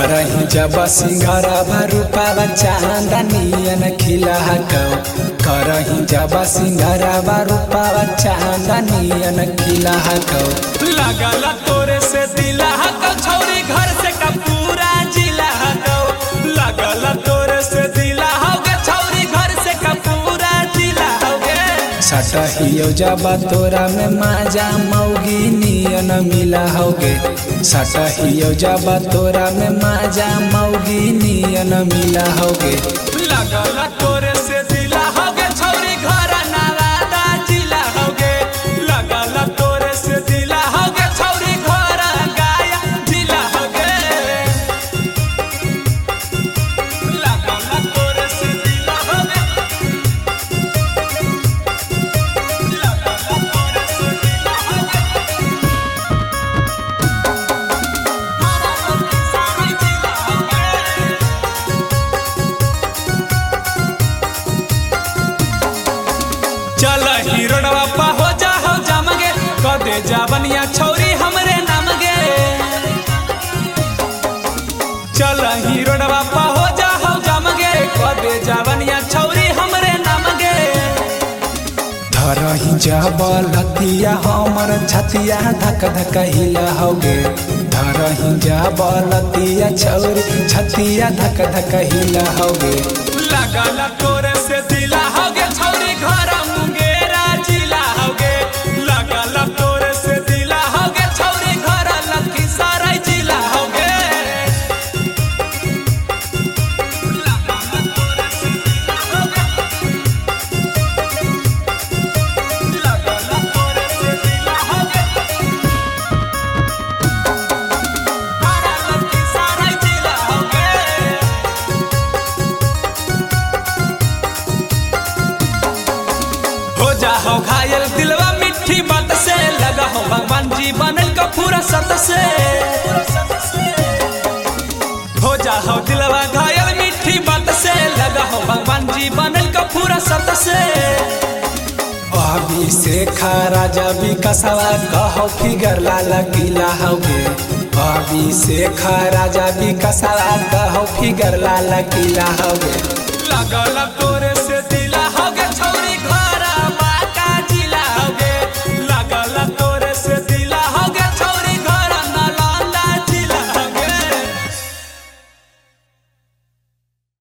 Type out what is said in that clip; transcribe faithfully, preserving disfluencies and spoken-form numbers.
करही जब सिंगारवा रूपावा चांदनियन खिला हकौ करही जब सिंगारवा रूपावा चांदनियन खिला हकौ लगल तोरे से दिला हकौ छौरी घर से का पूरा जिला हकौ लगल तोरे से दिला होगे छौरी घर से का पूरा जिला होगे सटहियो जब तोरा में माजा मौगी नियन मिला होगे सटहियो जब तोरा में माजा मौगी नियन मिला होगे लगल तोरे से दिला होगे छौरी घर नवादा जिला होगे लगल तोरे से दिला होगे छौरी घर गाया जिला होगे लगल तोरे से दिला होगे लगल तोरे से दिला होगे सारी जिला होगे चल हिरोडवा पा हो जा हो जामगे कदे जावनिया छौरी हमरे नाम गे चल हिरोडवा पा हो जा हो जामगे कदे जावनिया छौरी हमरे नाम गे धरही जब लतिया हमर छतिया धक धक हिला होगे धरही जब लतिया छौरी छतिया धक धक हिला होगे लगल तोरे से दिला होगे छौरी घर मुंगेरा जिला होगे लगल तोरे से दिला होगे छौरी घर लखीसराय जिला होगे लगल तोरे से दिला होगे लगल तोरे से दिला होगे घर लखीसराय जिला होगे हो जा हो घायल दिलवा मिठी बात से लगा हो भगवान जी बनल का पूरा सत से हो जा हो दिलवा घायल मिठी बात से लगा हो भगवान जी बनल का पूरा सत से अभी से खारा जबी कसवा कहो फिगर लाला किला होगे अभी से खारा जबी कसवा कहो फिगर लाला किला होगे लगल तो